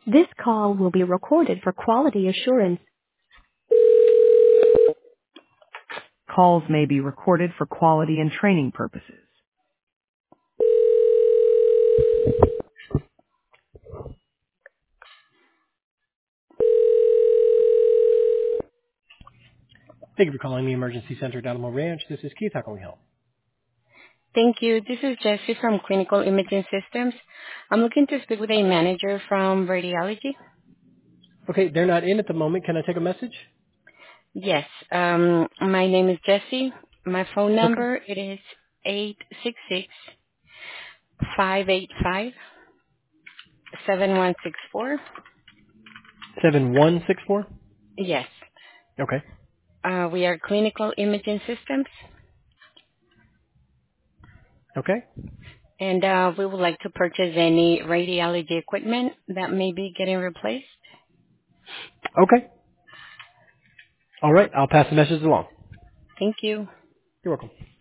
This call will be recorded for quality assurance. Calls may be recorded for quality and training purposes. Thank you for calling the Emergency Center at Alamo Ranch. This is Keith. How can we help? Thank you. This is Jessie from Clinical Imaging Systems. I'm looking to speak with a manager from radiology. Okay, they're not in at the moment. Can I take a message? Yes. My name is Jessie. My phone Okay. number it is 866-585-7164. 7164? Yes. Okay. We are Clinical Imaging Systems, Okay. and we would like to purchase any radiology equipment that may be getting replaced. Okay. All right. I'll pass the message along. Thank you. You're welcome.